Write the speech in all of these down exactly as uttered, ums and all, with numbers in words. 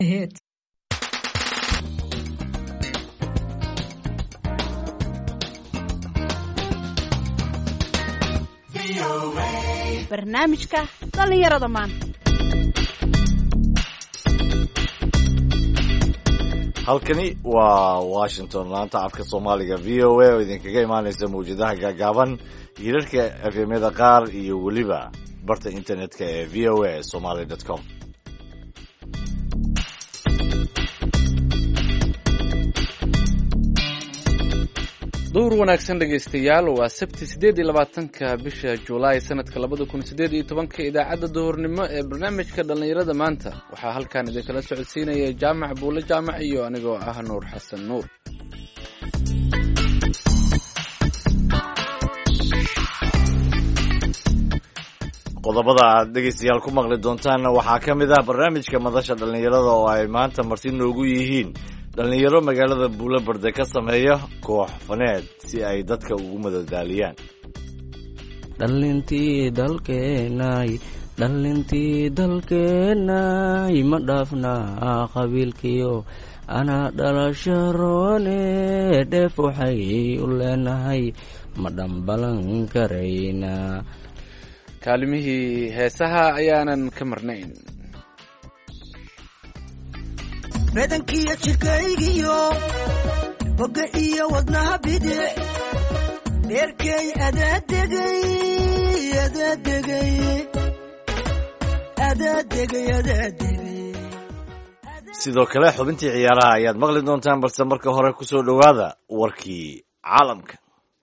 hit barnaamijka dhalinyarada maanta. halkani waa Washington, laanta afka Soomaaliga V O A oo idinkaga imaanaysa mawjadaha gaagaaban, hirarka F M-da qaar iyo waliba barta internetka ee v o a somali dot com. duhur wanaagsan dhegaystayaal, waa sabti sideed iyo labaatanka bisha Juulaay sanadka labada kun sideed iyo tobanka. idaacadda duhurnimo ee barnaamijka dhalinyarada maanta waxaa halkan idinkala socodsiinaya Jaamac Buule Jaamac iyo anigoo ah Nuur Xasan Nuur. qodobada aad dhegaystayaal ku maqli doontaan waxaa ka mid ah barnaamijka madasha dhalinyarada oo ay maanta marti noogu yihiin dhalinyaro magaalada Buulobarde ka sameeya koox faneed si ay dadka ugu madadaaliyaan. dhalintii dalkeenay dhalintii dalkeenay ma dhaafnaa qabiilkiyo anaa dhalasharoone dheef waxay u leenahay ma dhambalan karaynaa. kaalimihii heesaha ayaanan ka marnayn. reedankiyo jirkaygiyo boga iyo wadnaha bidic dheerkay adaadegay adaadegay adaadegay adaadegay sidoo kale xubintii ciyaaraha ayaad maqli doontaan, balse marka hore ku soo dhowaada warkii caalamka.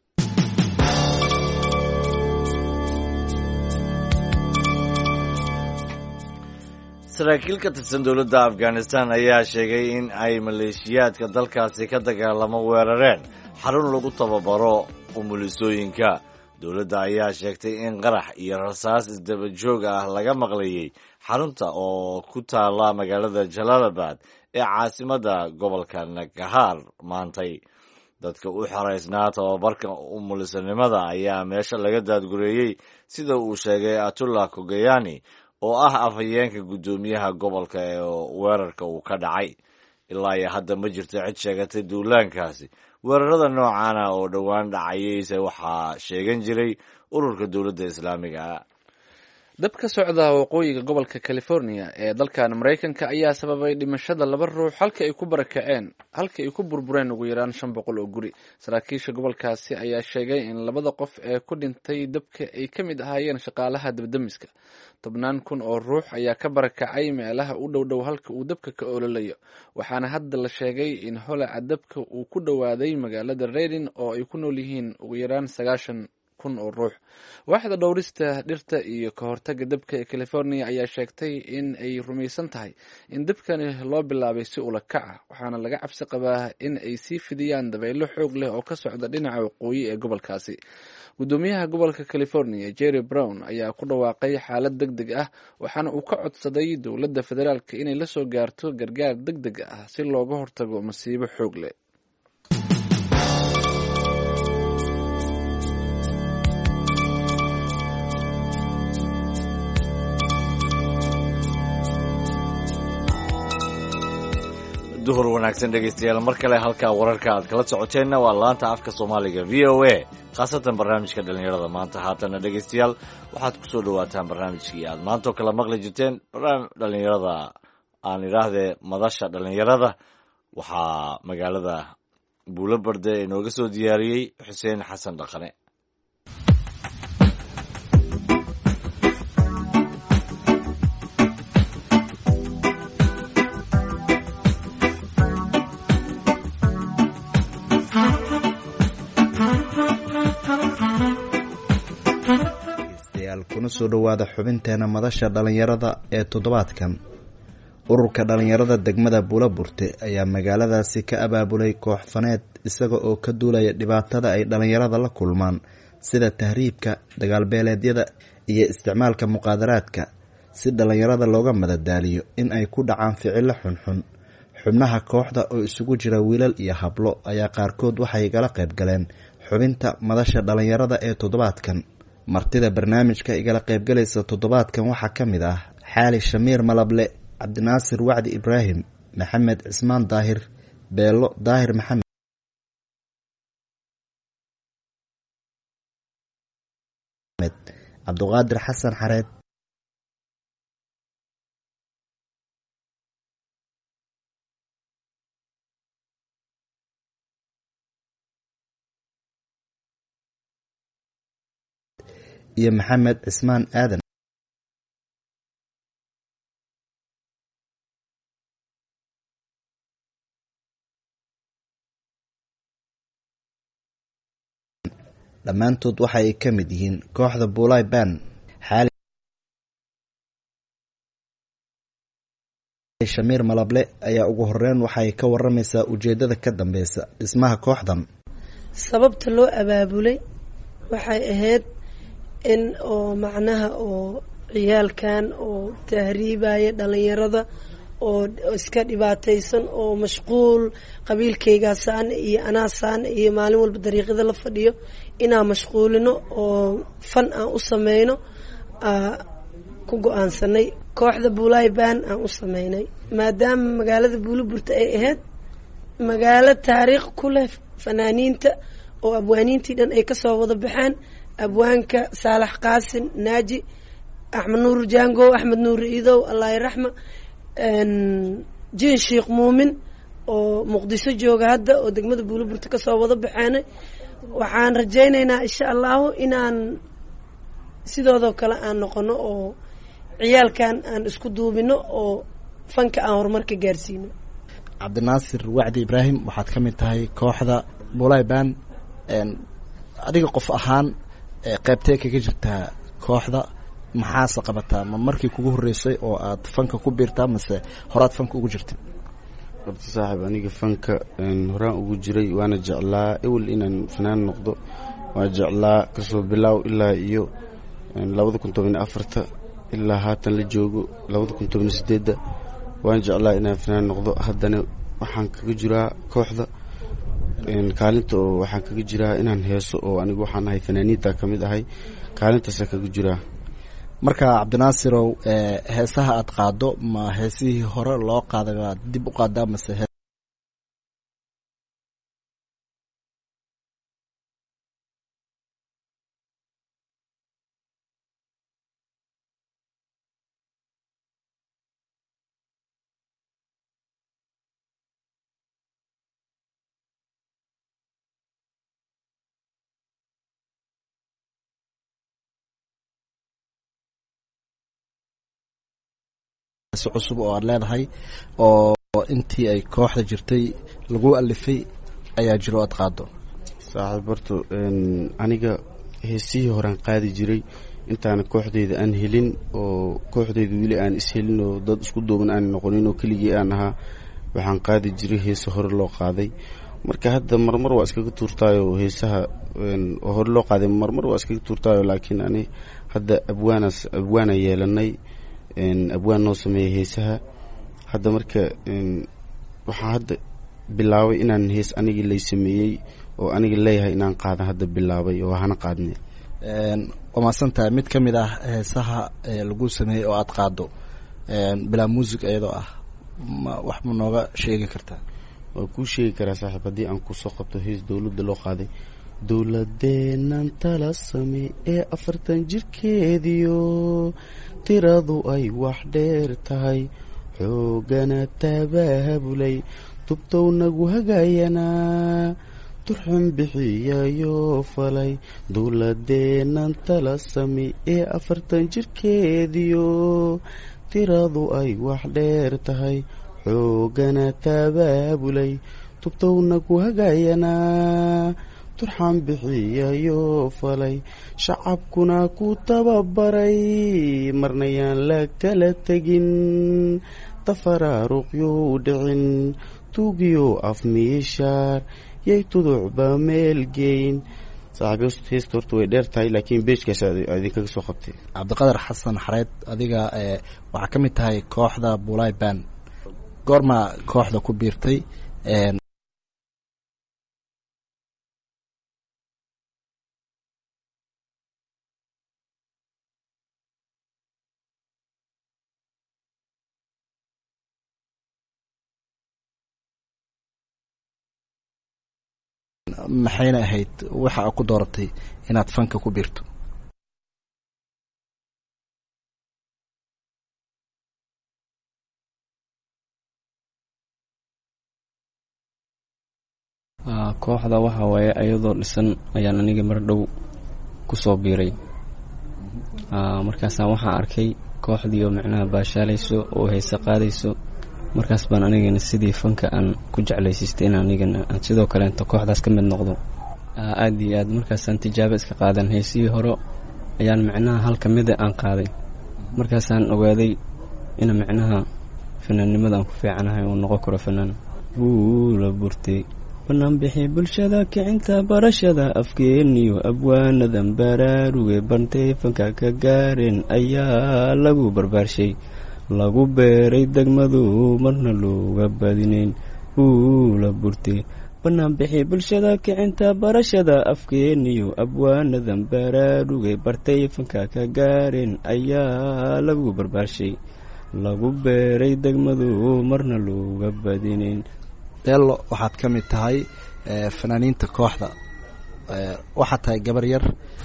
saraakiil ka tirsan dowladda Afghanistan ayaa sheegay in ay maleeshiyaadka dalkaasi ka dagaalamo weerareen xarun lagu tababaro umulisooyinka. dowladda ayaa sheegtay in qarax iyo rasaas isdaba joog ah laga maqlayay xarunta oo ku taala magaalada Jalalabad ee caasimadda gobolka Nangarhar maantay. dadka u xaraysnaa tababarka umulisanimada ayaa meesha laga daadgureeyey, sida uu sheegay Atullah Kogayani oo ah afhayeenka guddoomiyaha gobolka ee weerarka uu ka dhacay. ilaa iyo hadda ma jirto cid sheegatay duulaankaasi. weerarada noocaana oo dhowaan dhacayeyse waxaa sheegan jiray ururka dowladda islaamiga ah. dab ka socda waqooyiga gobolka California ee dalkan Mareykanka ayaa sababay dhimashada laba ruux halka ay ku barakaceen halka ay ku burbureen ugu yaraan shan boqol oo guri. saraakiisha gobolkaasi ayaa sheegay in labada qof ee ku dhintay dabka ay ka mid ahaayeen shaqaalaha dabdamiska. tobnaan kun oo ruux ayaa ka barakacay meelaha u dhow dhow halka uu dabka ka ololayo, waxaana hadda la sheegay in holaca dabka uu ku dhowaaday magaalada Redding oo ay ku nool yihiin ugu yaraan sagaashan kun oo ruux. waaxda dhowrista dhirta iyo ka hortagga dabka ee California ayaa sheegtay in ay rumaysan tahay in dabkani loo bilaabay si ula kac ah, waxaana laga cabsi qabaa in ay sii fidiyaan dabaylo xoog leh oo ka socda dhinaca waqooyi ee gobolkaasi. guddoomiyaha gobolka California Jerry Brown ayaa ku dhawaaqay xaalad degdeg ah, waxaana uu ka codsaday dowladda federaalka inay la soo gaarto gargaar degdeg ah si looga hortago masiibo xoog leh. duhur wanaagsan dhegaystayaal, mar kale halkaa wararka aad kala socoteenna waa laanta afka Soomaaliga V O A, khaasatan barnaamijka dhalinyarada maanta. haatana dhegaystayaal waxaad ku soo dhawaataan barnaamijkii aad maanta oo kala maqli jirteen, barnaamij dhalinyarada aan idhaahdee madasha dhalinyarada. waxaa magaalada Buulobarde inooga soo diyaariyey Xuseen Xasan Dhaqane. kuna soo dhowaada xubinteena madasha dhalinyarada ee toddobaadkan. ururka dhalinyarada degmada Buuloburte ayaa magaaladaasi ka abaabulay koox faneed isaga oo ka duulaya dhibaatada ay dhalinyarada la kulmaan sida tahriibka, dagaalbeeleedyada iyo isticmaalka muqaadaraadka, si dhalinyarada looga madadaaliyo in ay ku dhacaan ficilo xunxun. xubnaha kooxda oo isugu jira wiilal iyo hablo ayaa qaarkood waxay igala qayb galeen xubinta madasha dhalinyarada ee toddobaadkan. martida barnaamijka igala qaybgalaysa toddobaadkan waxaa ka mid ah Xaali Shamiir Malable cabdinaasir wacdi ibraahim, maxamed cismaan daahir, beelo daahir maxamed, cabduqaadir xasan xareed, iyo maxamed cismaan aadan. dhammaantood waxa ay ka mid yihiin kooxda Bulay Band. xaali Shamiir Malable ayaa ugu horeyn waxay ka waramaysaa ujeedada ka dambeysa dhismaha kooxdan. sababta loo abaabulay waxay ahayd in oo macnaha oo ciyaalkan oo tahriibaya dhalinyarada oo iska dhibaataysan oo mashquul qabiilkaygaasaan iyo anaasaan iyo maalin walba dariiqada la fadhiyo inaan mashquulino oo fan aan u sameyno ku go-aansanay kooxda Bulay Band aan u sameynay maadaama magaalada Buulaburta ay ahayd magaalo taariikh ku leh fanaaniinta oo abwaaniintii dhan ay kasoo wada baxeen abwaanka Saalax Qaasin Naaji Axmed Nuur Jango Axmed Nuur Iidow Allah yarxama jin Sheekh Muumin oo Muqdisho jooga hadda oo degmada Buulaburta kasoo wada baxeen waxaan rajaynaynaa insha Allah inaan sidoo kale aan noqono oo ciyaalkan aan isku duubino oo fanka aan horumarka gaarsiino. cabdinaasir wacdi ibraahim waxaad ka mid tahay kooxda Bulay Band. adiga qof ahaan qaybtee kaga jirtaa kooxda maxaase qabataa ma markii kugu horeysay oo aad fanka ku biirtaa mase horaad fanka ugu jirtay? horta saaxiib aniga fanka horaan ugu jiray waana jeclaa ewel inaan fanaan noqdo waa jeclaa kasoo bilaaw ilaa iyo labada kun toban iyo afarta ilaa haatan la joogo labada kun toban iyo sideedda waan jeclaa inaan fanaan noqdo haddana waxaan kaga jiraa kooxda kaalinta oo waxaan kaga jiraa inaan heeso oo anigu waxaan ahay fanaaniinta ka mid ahay kaalintaasa kaga jiraa. marka cabdinaasirow heesaha aad qaado ma heesihii hore loo qaaday baad dib u qaadaa mase cusub oo aad leedahay oo intii ay kooxda jirtay lagu alifay ayaa jiro aad qaado? saaxiib horta aniga heesihii horaan qaadi jiray intaana kooxdeyda aan helin oo kooxdeyda weli aan is helin oo dad isku duuban aan noqonin oo keligii aan ahaa waxaan qaadi jiray heesa hore loo qaaday. marka hadda marmar waa iskaga tuurtaayoo heesaha oo hore loo qaaday marmar waa iskaga tuurtaayoo laakiin ani hadda abwaanas abwaana yeelanay abwaan noo sameeyay heesaha hadda marka waxaan hadda bilaabay inaan hees anigii lay sameeyey oo anigii leeyahay inaan qaada hadda bilaabay oo hana qaadnay. waa maasantahay mid ka mid ah heesaha lagu sameeyey oo aad qaado bilaa muusig iyadoo ah ma wax ma nooga sheegi kartaa? waa kuu sheegi karaa saaxiib haddii aan kusoo qabto hees dowladda loo qaaday. dowladeennan tala same ee afartan jirkeediyo tiradu ay wax dheer tahay xoogana tabaabulay tubtow nagu hagayanaa turxun bixiyayo falay. dowladeennan tala same ee afartan jirkeediyo tiradu ay wax dheer tahay xoogana tabaabulay tubtow nagu hagayanaa turxan bixiyayo falay. shacabkuna ku tababaray marnayaan la kala tegin tafaraaruqyuu dhicin tuugiyo afmiishaar yay tuducba meelgeyn. saaxiib heesta horta way dheer tahay laakiin beejkaas idinkaga soo qabtay. cabdiqadar xasan xareed adiga waxaa ka mid tahay kooxda Bulay Band. goorma kooxda ku biirtay? maxayna ahayd waxa aad ku dooratay inaad fanka ku biirto? kooxda waxa waaye ayadoo dhisan ayaan aniga mar dhow kusoo biiray. markaasaan waxaan arkay kooxdii oo macnaha baashaalayso oo heesa qaadayso, markaas baan anigana sidii fanka aan ku jeclaysiistay in anigana sidoo kaleenta kooxdaas ka mid noqdo. aad iyo aad markaasaan tijaabo iska qaadan heesihii hore ayaan macnaha hal ka mida aan qaaday, markaasaan ogaaday in macnaha fanaannimada aan ku fiicanahay oo noqon karo fanaan. buula burtay banaan bixi bulshada kicinta barashada afkeeniyo abwaanadan baraaruge bantay fanka ka gaareen ayaa lagu barbaarshay, lagu beeray degmadu marna looga badinayn. buula burtay banaan bixi bulshada kicinta barashada afkeeniyo abwaanadan baraaruge bartay fanka ka gaareen ayaa lagu barbaarshay, lagu beeray degmadu marna looga badinayn. deello waxaad ka mid tahay fanaaniinta kooxda, waxaad tahay gabar yar,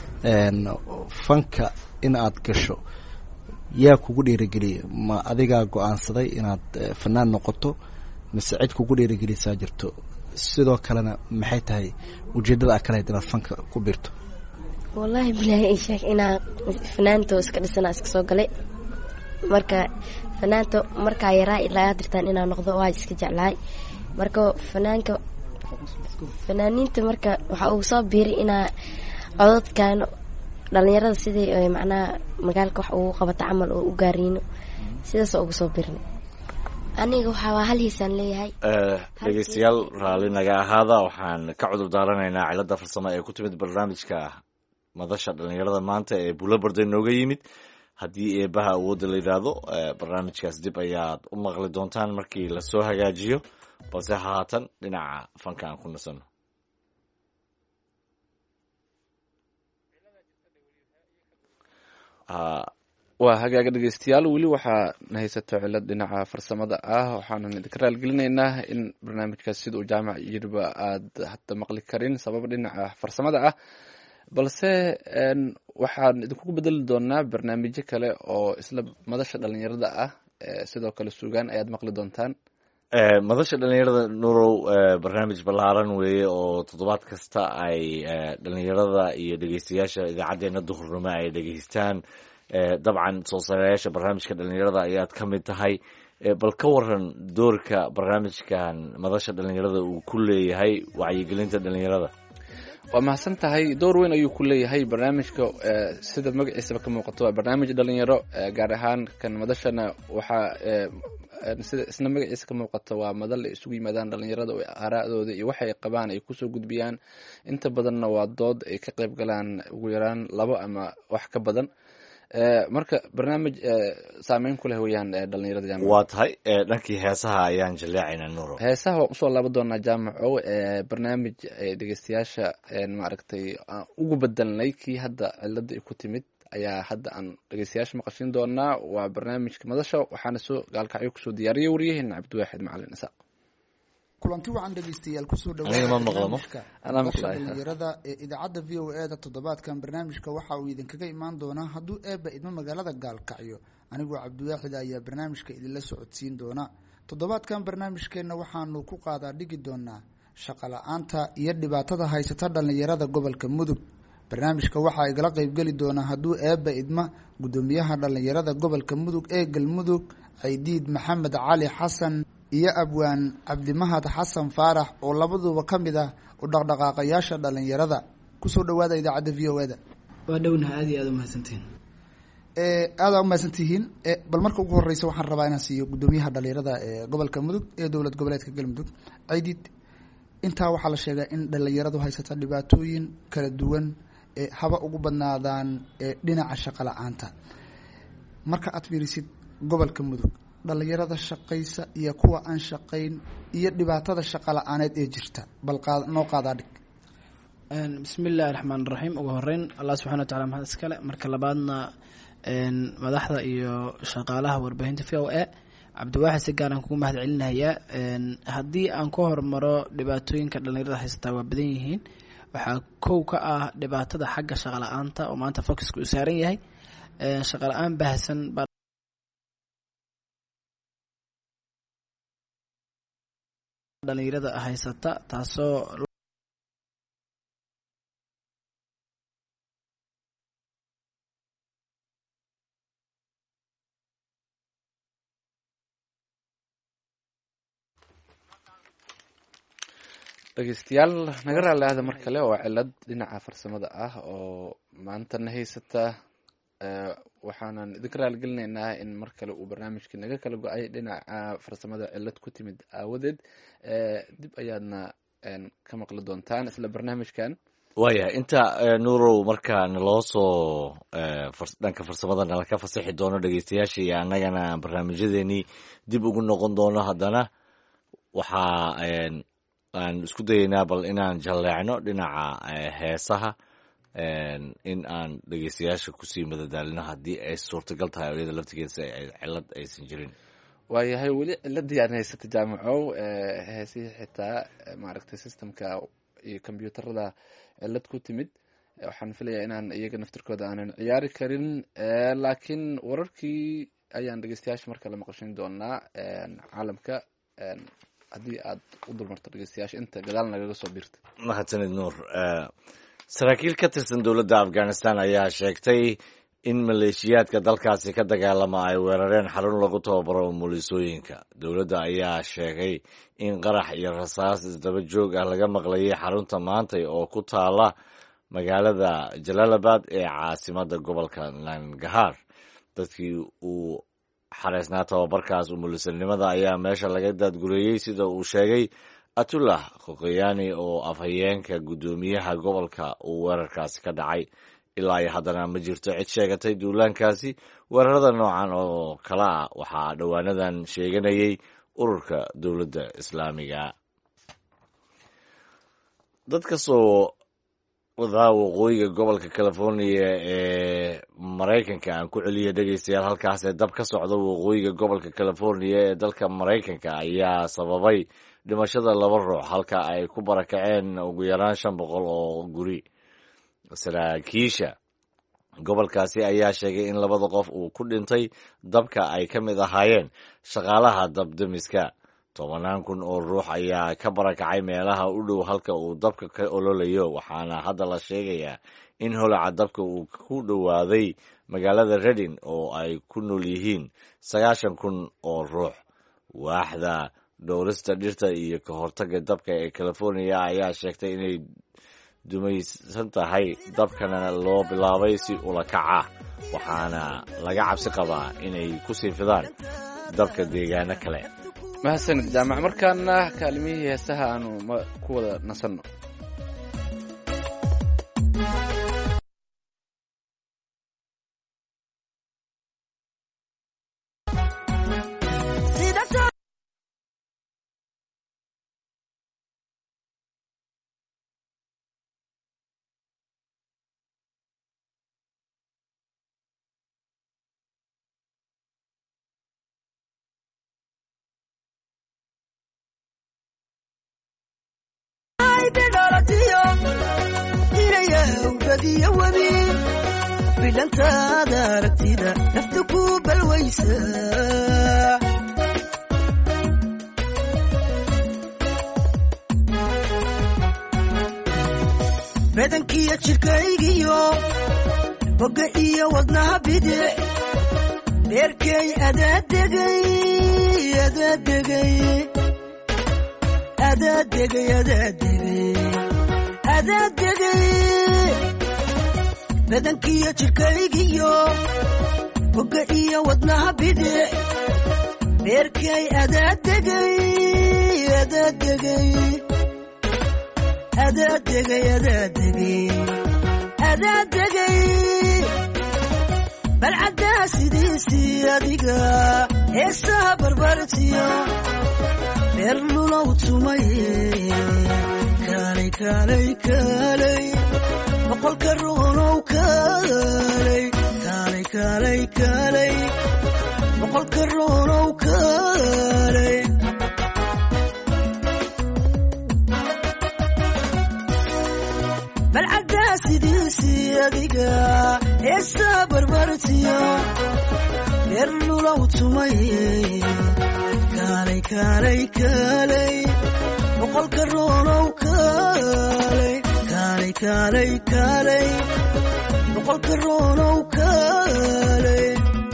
fanka in aad gasho yaa kugu dhiirigeliyay? ma adigaa go-aansaday inaad fanaan noqoto mise cid kugu dhiirigelisaa jirto? sidoo kalena maxay tahay ujeeddada aad ka lahayd inaad fanka ku biirto? wallaahi bilaahi ii sheeg inaa fanaanto iska dhisanaa iska soo galay. marka fanaanto markaa yaraa ilaa aad dirtaan inaa noqdo waa iska jeclahay. marka fanaanka fanaaniinta marka waxa uu soo biiray inaa cododkan dhalinyarada sidii ay macnaha magaalka wax ugu qabata camal oo u gaariino, sidaas ugu soo biirnay. aniga waxaa hal hiisaan leeyahay. dhegeystayaal raalli naga ahaada, waxaan ka cudur daaranaynaa cilada farsamo ee ku timid barnaamijka madasha dhalinyarada maanta ee Buulo Barday nooga yimid. haddii eebaha awoodda la yidhaahdo barnaamijkaas dib ayaad u maqli doontaan markii lasoo hagaajiyo, balse haatan dhinaca fanka aan ku nasano. waa hagaaga dhegeystayaal, weli waxaa na haysato cilad dhinaca farsamada ah. waxaanan idinka raalgelinaynaa in barnaamijkaas sida uu jaamac yiriba aad hadda maqli karin sabab dhinaca farsamada ah, balse waxaan idinkugu bedeli doonaa barnaamijyo kale oo isla madasha dhalinyarada ah. sidoo kale suugaan ayaad maqli doontaan. madasha dhalinyarada nurow barnaamij ballaaran weeye oo toddobaad kasta ay dhalinyarada iyo dhegeystayaasha idaacadeena duhurnimo ay dhegeystaan. dabcan soo saarayaasha barnaamijka dhalinyarada ayaad ka mid tahay. bal ka waran doorka barnaamijkan madasha dhalinyarada uu ku leeyahay wacyigelinta dhalinyarada? waa mahadsan tahay. door weyn ayuu ku leeyahay barnaamijka. sida magaciisaba ka muuqato waa barnaamij dhalinyaro, gaar ahaan kan madashana waxaa sida isna magaciisa ka muuqato waa madal ay isugu yimaadaan dhalinyarada oo aaraa'dooda iyo waxay qabaan ay kusoo gudbiyaan. inta badanna waa dood ay ka qayb galaan ugu yaraan labo ama wax ka badan. marka barnaamij saameyn ku leh weyaan dhalinyarada jaamac. waa tahay dhankii heesaha ayaan jaleecaynaa nuuro. heesaha waan usoo laaban doonaa jaamaco. barnaamij dhegeystayaasha maaragtay aan ugu bedelnay kii hadda cilada ay ku timid ayaa hadda aan dhegeystayaasha maqashin doonaa. waa barnaamijka madasha, waxaana soo gaalkacyo kusoo diyaariyay waryaheena cabdiwaaxid macalin isaaq. kulanti wacan dhegeystayaal kusoo dhawaada dhalinyarada ee idaacadda v o e da toddobaadkan. barnaamijka waxa uu idinkaga imaan doonaa hadduu eebba idmo magaalada gaalkacyo. anigoo cabdiwaaxid ayaa barnaamijka idinla socodsiin doona. toddobaadkan barnaamijkeenna waxaanu ku qaadaa dhigi doonaa shaqo la-aanta iyo dhibaatada haysata dhalinyarada gobolka mudug. barnaamijka waxaa igala qeybgeli doonaa hadduu eebba idma guddoomiyaha dhalinyarada gobolka mudug ee galmudug caydiid maxamed cali xasan iyo abwaan cabdimahad xasan faarax oo labaduba ka mid ah u dhaqdhaqaaqayaasha dhalinyarada. kusoo dhawaada idaacadda v o e da. waa dhownaha aad iyo aad umahadsantihiin. aada umahadsantihiin. bal marka ugu horeysa waxaan rabaa inaan siiyo guddoomiyaha dhalinyarada ee gobolka mudug ee dowlad goboleedka galmudug caydiid. intaa waxaa la sheegaa in dhalinyaradu haysata dhibaatooyin kala duwan ee haba ugu badnaadaan ee dhinaca shaqo la-aanta. marka aad fiirisid gobolka mudug dhalinyarada shaqaysa iyo kuwa aan shaqayn iyo dhibaatada shaqo la-aaneed ee jirta, bal noo qaadaa dhig. bismi illaahi raxmaan raxiim. ugu horeyn allah subxana wa tacala mahad iskale. marka labaadna madaxda iyo shaqaalaha warbaahinta v o e cabdiwaaxid si gaaraan kugu mahad celinayaa haddii aan ku hormaro dhibaatooyinka dhalinyarada haysataa waa badan yihiin waxaa kow ka ah dhibaatada xagga shaqo la-aanta oo maanta focuska u saaran yahay shaqo la-aan baahsan baa dhalinyarada haysata taasoo dhegeystayaal naga raali ahda mar kale oo cilad dhinaca farsamada ah oo maantana haysata waxaanan idinka raaligelinaynaa in mar kale uu barnaamijkii naga kala go-ay dhinaca farsamada cilad ku timid aawadeed dib ayaadna ka maqli doontaan isla barnaamijkan waayahay inta nuurow markaa naloo soo dhanka farsamada nala ka fasixi doono dhegeystayaasha iyo annagana barnaamijyadeenii dib ugu noqon doono haddana waxaa aan isku dayaynaa bal inaan jalleecno dhinaca heesaha in aan dhegeystayaasha kusii madadaalino haddii ay suurtagal tahay oo iyada laftigeeda ay cilad aysan jirin waayahay weli ciladii aan haysata jaamacow heesihii xitaa maaragtay systemka iyo combyuutarada cilad ku timid waxaan filayaa inaan iyaga naftirkooda aanan ciyaari karin laakiin wararkii ayaan dhegeystayaasha mar kale maqashin doonaa caalamka haddii aad u dulmarto dhegeystayaasha inta gadaal nagaga soo biirta mahadsanid nuur saraakiil ka tirsan dowladda afghanistan ayaa sheegtay in maleeshiyaadka dalkaasi ka dagaalama ay weerareen xarun lagu tababaro umulisooyinka dowladda ayaa sheegay in qarax iyo rasaas isdaba joog ah laga maqlayay xarunta maantay oo ku taala magaalada jalaalabad ee caasimada gobolka nangarhar dadkii uu xareysnaa tababarkaas umulisanimada ayaa meesha laga daadgureeyey sida uu sheegay atullah khokheyani oo afhayeenka guddoomiyaha gobolka uu weerarkaasi ka dhacay ilaa iyo haddana ma jirto cid sheegatay duulaankaasi weerarada noocan oo kale ah waxaa dhowaanadan sheeganayay ururka dowladda islaamiga dad ka soo wadaa waqooyiga gobolka california ee maraykanka aan ku celiya dhegeystayaal halkaas ee dab ka socda waqooyiga gobolka california ee dalka maraykanka ayaa sababay dhimashada laba ruux halka ay ku barakaceen ugu yaraan shan boqol oo guri saraakiisha gobolkaasi ayaa sheegay in labada qof uu ku dhintay dabka ay ka mid ahaayeen shaqaalaha dabdemiska tobanaan kun oo ruux ayaa ka barakacay meelaha u dhow halka uu dabka ka ololayo waxaana hadda la sheegayaa in holaca dabka uu ku dhowaaday magaalada redin oo ay ku nool yihiin sagaashan kun oo ruux waaxda dhowrista dhirta iyo ka hortaga dabka ee california ayaa sheegtay inay dumaysan tahay dabkana loo bilaabay si ula kac ah waxaana laga cabsi qabaa inay ku sii fidaan dabka deegaano kale mahadsanid jaamac markaana kaalimihii heesaha aanu ku wada nasanno bilantaada aragtida nafta ku balwaysa badankiya jirkaygiyo boga iyo wadnaha bidix dheerkay adaadegay adaadegay adaadegay adaadegay adaadegay badankiya jirkaygiyo boga iyo wadnaha bidix dheerkay adaadegay adaadegay adaadegay adaadegay adaadegay balcaddaa sidiisii adiga heesaha barbartiyo dheer lulow tumaye kaalay kaalay kaalay boqolka ruunow kaalay kaalay kaalay kaalay boqolka roonow kaalay balcaddaa sidiisii adiga heesaa barbartiyo beer lulow tumaye kaalay kaalay kaalay boqolka roonow kaalay kaalay kaalay kaalay boqolka roonow kaalay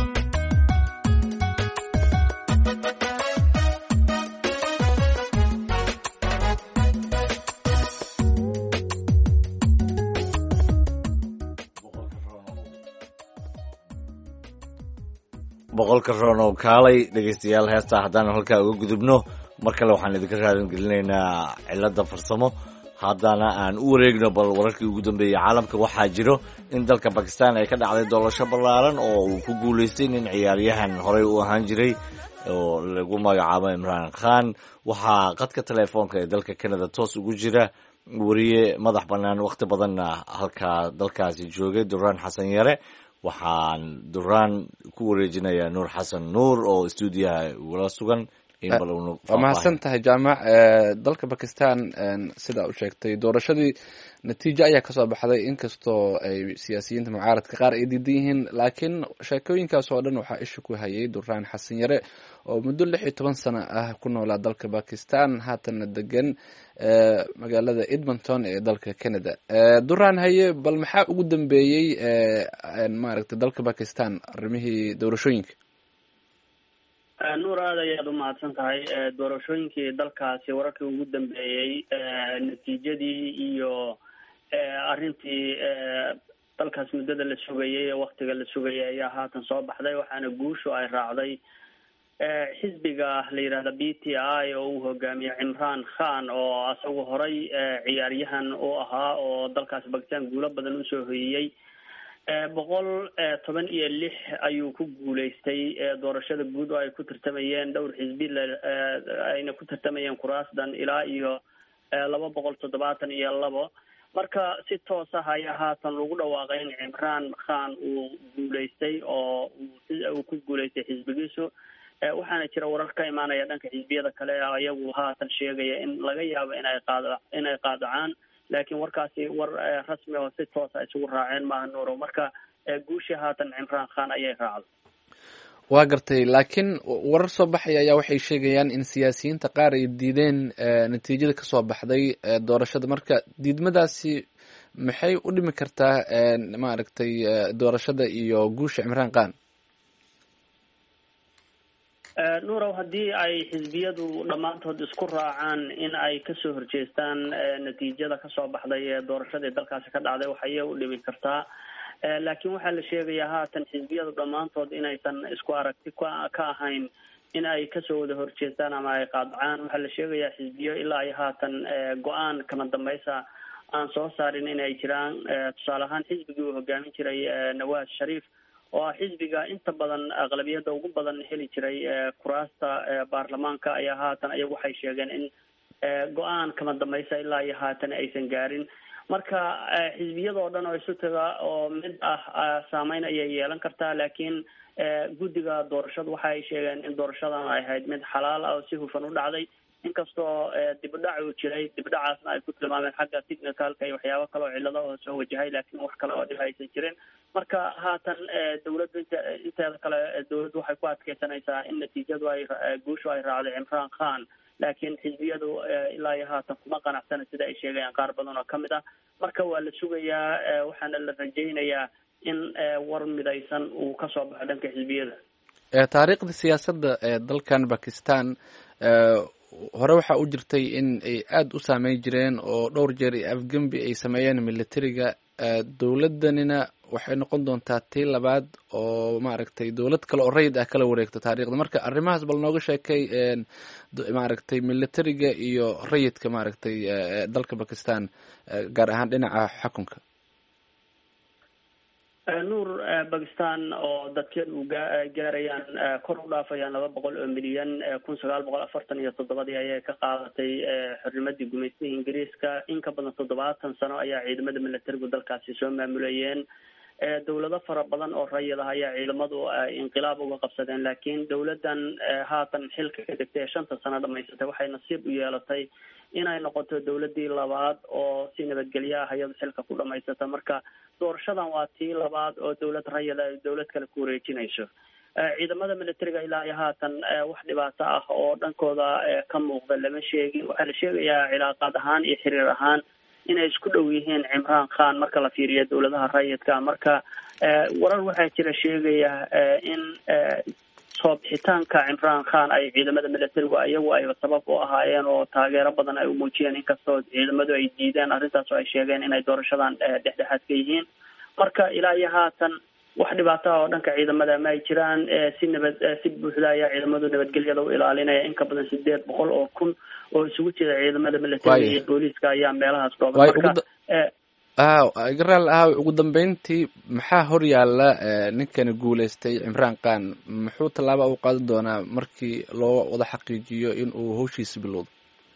boqolka roonow kaalay dhegeystayaal heestaa haddaan halkaa uga gudubno mar kale waxaan idinka raadin gelinaynaa cilada farsamo haddana aan u wareegno bal wararkii ugu dambeeyey caalamka waxaa jiro in dalka bakistan ay ka dhacday doorasho ballaaran oo uu ku guulaystay nin ciyaaryahan horey u ahaan jiray oo lagu magacaabo imraan khan waxaa qadka teleefoonka ee dalka canada toos ugu jira wariye madax bannaan wakhti badanna halkaa dalkaasi joogay duraan xasan yare waxaan duraan ku wareejinayaa nuur xasan nuur oo stuudiyaha ugala sugan waa mahadsan tahay jaamac dalka bakistan sidaa u sheegtay doorashadii natiijo ayaa kasoo baxday inkastoo ay siyaasiyiinta mucaaradka qaar ay diidan yihiin laakiin sheekooyinkaas oo dhan waxaa isha ku hayay duraan xasan yare oo muddo lix iyo toban sano ah ku noolaa dalka bakistan haatanna degan magaalada edmonton ee dalka canada duraan haye bal maxaa ugu dambeeyey maaragtay dalka bakistan arrimihii doorashooyinka nuur aad ayaad u mahadsan tahay doorashooyinkii dalkaasi wararkii ugu dambeeyey natiijadii iyo arrintii dalkaas muddada la sugayay ee waktiga la sugayay ayaa haatan soo baxday waxaana guushu ay raacday xisbiga la yidhahda b t i oo uu hogaamiye cimraan khan oo asagu horay ciyaaryahan u ahaa oo dalkaas bakistan guulo badan usoo hoyiyey boqol toban iyo lix ayuu ku guulaystay doorashada guud oo ay ku tartamayeen dhowr xisbi ayna ku tartamayeen kuraasdan ilaa iyo laba boqol toddobaatan iyo labo marka si toos ah ayaa haatan lagu dhawaaqay in cimraan khan uu guulaystay oo uu ku guulaystay xisbigiisu waxaana jira warar ka imaanaya dhanka xisbiyada kale ayagu haatan sheegaya in laga yaabo inay qaada inay qaadacaan laakiin warkaasi war rasmi oo si toosa isugu raaceen maaha nuuro marka guushii haatan cimraan khan ayay raacday waa gartay laakiin warar soo baxaya ayaa waxay sheegayaan in siyaasiyiinta qaar ay diideen natiijada kasoo baxday doorashada marka diidmadaasi maxay u dhimi kartaa maaragtay doorashada iyo guusha cimraan khan nuurow haddii ay xisbiyadu dhammaantood isku raacaan in ay kasoo horjeestaan natiijada kasoo baxday ee doorashadii dalkaasi ka dhacday waxayay u dhimi kartaa laakiin waxaa la sheegayaa haatan xisbiyadu dhammaantood inaysan isku aragti ka ahayn in ay kasoo wada horjeestaan ama ay qaadacaan waxaa la sheegayaa xisbiyo ilaa ay haatan go-aan kama dambaysa aan soo saarin inay jiraan tusaale ahaan xisbigii uu hogaamin jiray nawaas shariif oo ah xisbiga inta badan aqlabiyada ugu badan heli jiray kuraasta baarlamaanka ayaa haatan ayagu waxay sheegeen in go-aan kama dambaysa ilaa iyo haatan aysan gaarin marka xisbiyada oo dhan oo isu taga oo mid ah saameyn ayay yeelan kartaa laakiin guddiga doorashadu waxa ay sheegeen in doorashadan ay ahayd mid xalaal ah oo si hufan u dhacday inkastoo dibdhac uu jiray dibdhacaasna ay ku tilmaameen xagga technicalka iyo waxyaabo kale oo cillado oo soo wajahay laakiin wax kale oo dhib aysan jirin marka haatan dawladdu int inteeda kale dawladdu waxay ku adkeysanaysaa in natiijadu ay guushu ay raacday cimraan khan laakiin xisbiyadu ilaa iyo haatan kuma qanacsana sida ay sheegayaan qaar badan oo kamid ah marka waa la sugayaa waxaana la rajaynayaa in war midaysan uu kasoo baxo dhanka xisbiyada taariikhda siyaasadda ee dalkan bakistan hore waxaa u jirtay in ay aada u saameyn jireen oo dhowr jeer iyo afgembi ay sameeyeen militariga dowladdanina waxay noqon doontaa tii labaad oo maaragtay dowlad kale oo rayid ah kala wareegto taariikhda marka arrimahaas bal nooga sheekay maaragtay militariga iyo rayidka maaragtay dalka bakistan gaar ahaan dhinaca xukunka nuur bakistan oo dadkeed u gaarayaan kor u dhaafayaan laba boqol oo milyan kun sagaal boqol afartan iyo toddobadii ayay ka qaadatay xornimadii gumaystiga ingiriiska in ka badan toddobaatan sano ayaa ciidamada militarigu dalkaasi soo maamulayeen dawlado fara badan oo rayid ah ayaa ciidamadu ay inqilaab uga qabsadeen laakiin dawladan haatan xilka ka degtay shanta sano dhamaysatay waxay nasiib u yeelatay inay noqoto dawladii labaad oo si nabadgelyo ah iyada xilka ku dhamaysata marka doorashadan waa tii labaad oo dawlad rayid ay dawlad kale ku wareejinayso ciidamada militariga ilaa iyo haatan wax dhibaato ah oo dhankooda ka muuqda lama sheegin waxaa la sheegayaa cilaaqaad ahaan iyo xiriir ahaan inay isku dhow yihiin Cimraan Khan marka la fiiriyo dawladaha rayidka marka warar waxaa jira sheegaya in soo bixitaanka Cimraan Khan ay ciidamada militariga ayagu ay sabab u ahaayeen oo taageero badan ay u muujiyeen inkastoo ciidamadu ay diideen arrintaas oo ay sheegeen inay doorashadan dhexdhexaad ka yihiin marka ilaa iyo haatan wax dhibaato ah oo dhanka ciidamada ma ay jiraan si nabad si buuxda ayaa ciidamadu nabadgelyada u ilaalinaya in ka badan sideed boqol oo kun oo isugu jira ciidamada militariga iyo booliiska ayaa meelahaas dhooban marka ah garaal ah ugu dambeyntii maxaa hor yaala ninkani guuleystay Cimraan Khan muxuu tallaabo u qaadan doonaa markii loo wada xaqiijiyo in uu hawshiisa bilowdo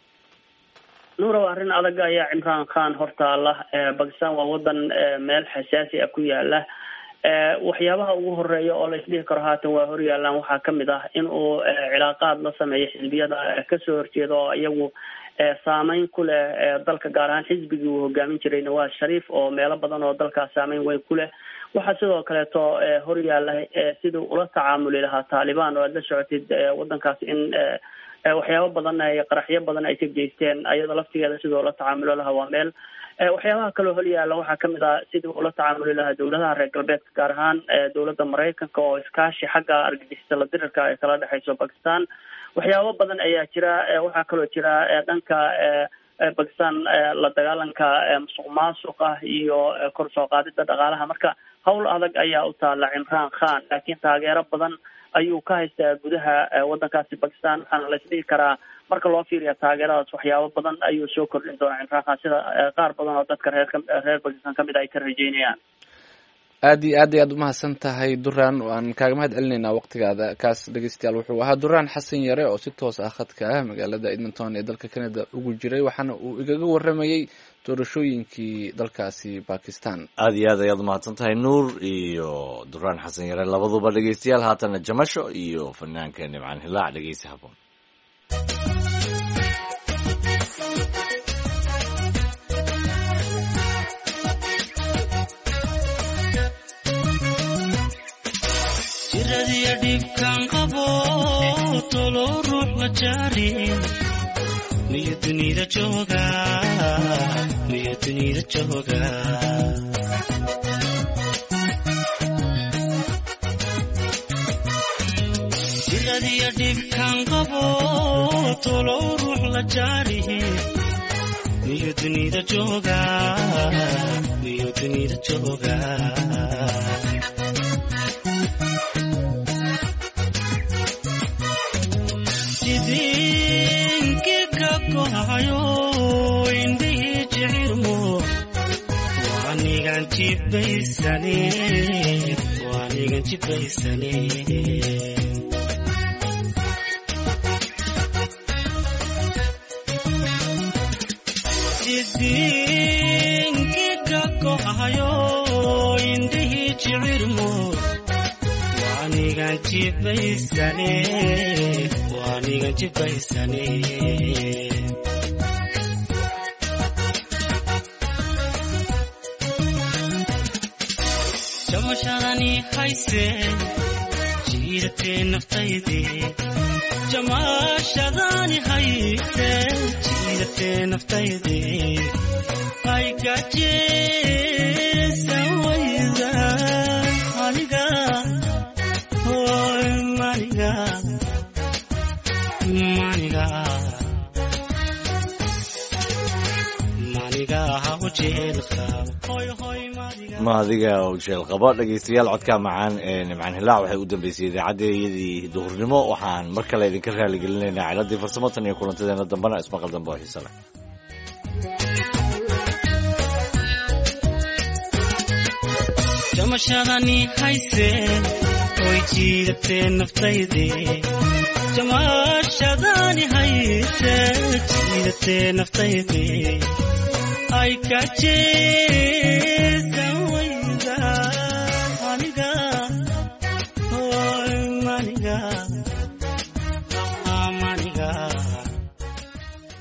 nuuro arrin adag ayaa Cimraan Khan hortaala Pakistan waa wadan meel xasaasi ah ku yaala waxyaabaha ugu horeeya oo la isdhihi karo haatan waa hor yaalaan waxaa kamid ah in uu cilaaqaad la sameeyo xisbiyada kasoo horjeeda oo iyagu saameyn ku leh dalka gaar ahaan xisbigii uu hogaamin jiray Nawaz Sharif oo meelo badan oo dalkaas saameyn weyn ku leh waxaa sidoo kaleeto hor yaala sidii ula tacaamuli lahaa Taliban oo la socotid wadankaas in waxyaabo badan ay qaraxyo badan ay ka geysteen ayada laftigeeda sidoo la tacaamuli lahaa waa meel waxyaabaha kaloo hor yaala waxaa kamid ah sidii ula tacaamuli lahaa dawladaha reer galbeedka gaar ahaan dawladda Mareykanka oo iskaashi xagga argagixisada la dirirka ay kala dhexeyso Pakistan waxyaabo badan ayaa jira waxaa kaloo jira dhanka Pakistan la dagaalanka musuqmaasuqa iyo kor soo qaadida dhaqaalaha marka hawl adag ayaa u taala Cimraan Khan laakiin taageero badan ayuu ka haystaa gudaha wadankaasi Pakistan waxaana la isdhihi karaa marka loo fiiriyo taageeradaas waxyaabo badan ayuu soo kordhin doonaa Cimraan Khan sida qaar badan oo dadka reer reer Pakistan kamid ay ka rajeynayaan aad iyo aad ayaad umahadsan tahay Duraan waan kaaga mahad celinaynaa waqtigaada kaas dhegeystayaal wuxuu ahaa Duraan Xasan Yare oo si toos ah khadka ah magaalada Edmonton ee dalka Canada ugu jiray waxaana uu igaga waramayay doorashooyinkii dalkaasi Pakistan aad iyo aad ayaad umahadsan tahay Nuur iyo Duraan Xasan Yare labaduba dhegeystayaal haatana Jamasho iyo fanaanka Nimcaan Hilaac dhegeysi haboon jiradiya dhibkan qabo tolo ruux la jaarin miyo dunida jooga miyo dunida jooga jiradiya dhibkan qabo tolo ruux la jaarin miyo dunida jooga miyo dunida jooga wanigan jibaysane wanigan jibaysane jidinki ka kohayo indihi jicirmo wanigan jibaysane wanigan jibaysane jamashadani hayse jiirate naftayde jamashadani hayse jiirate naftayde ay gaje sawayda maniga hoy maniga maniga maniga hawjeelka hoy hoy maadiga oo jeel qaba dhageystayaal codka macaan ee Nimcaan Hilaac waxay u dambeysay idaacaddeedii duhurnimo waxaan mar kale idinka raali gelinaynaa ciladii farsamo tan iyo kulantadeena dambana ismaqal dambe oo xiiso leh jamashadani hayse oy jiirate naftayde jamashadani hayse jiirate naftayde ay kaje